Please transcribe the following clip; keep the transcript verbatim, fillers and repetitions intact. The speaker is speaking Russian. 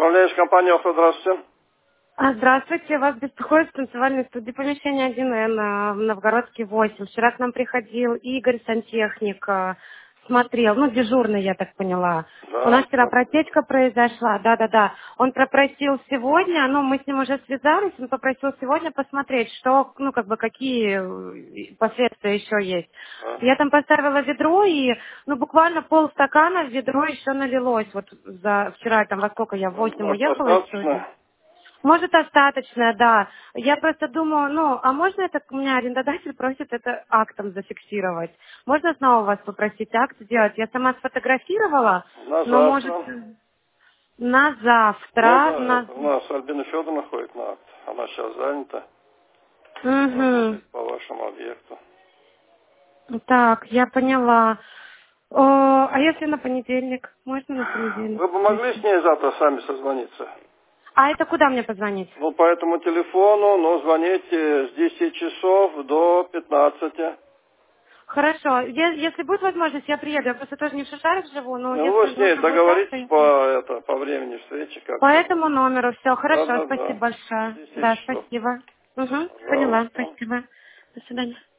Управляющая компания «Охра», здравствуйте. А, Здравствуйте, вас беспокоит в танцевальной студии помещение один эн а, в Новгородский восемь. Вчера к нам приходил Игорь, сантехник, а, смотрел, ну, дежурный, я так поняла. У Да, нас он вчера смотрит. протечка произошла, да-да-да. Он попросил сегодня, ну, мы с ним уже связались, он попросил сегодня посмотреть, что, ну, как бы, какие э, последствия еще есть. Да. Я там поставила ведро, и, ну, буквально полстакана в ведро еще налилось. Вот за вчера, там, во сколько я, в восемь Может, уехала из студии. достаточно? Может, остаточное, да. Я просто думаю, ну, а можно это, у меня арендодатель просит это актом зафиксировать. Можно снова вас попросить акт сделать? Я сама сфотографировала, На но может завтра. на завтра, Можно, на... это у нас Альбина Федоровна ходит на акт. Она сейчас занята. Угу. Работает по вашему объекту. Так, я поняла. О, а если на понедельник? Можно на понедельник? Вы бы могли с ней завтра сами созвониться? А это куда мне позвонить? Ну, по этому телефону, ну, звоните с десяти часов до пятнадцати. Хорошо. Е- Если будет возможность, я приеду. Я просто тоже не в Шишарах живу, но Ну, вы если с ней нужно будет завтра, договоритесь я приеду. по, это, по времени встречи По как-то. этому номеру все Да, хорошо, да, спасибо да. С большое. десяти Да, часов. спасибо. Угу, поняла, Пожалуйста. спасибо. До свидания.